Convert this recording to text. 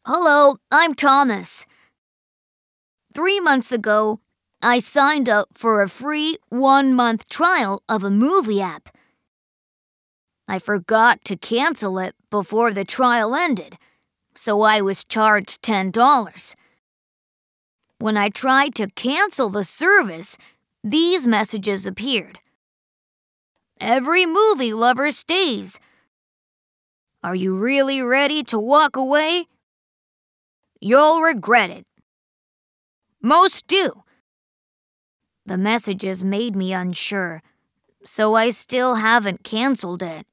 Hello, I'm Thomas. 3 months ago, I signed up for a free 1-month trial of a movie app. I forgot to cancel it before the trial ended, so I was charged $10. When I tried to cancel the service, these messages appeared. Every movie lover stays. Are you really ready to walk away? You'll regret it. Most do. The messages made me unsure, so I still haven't canceled it.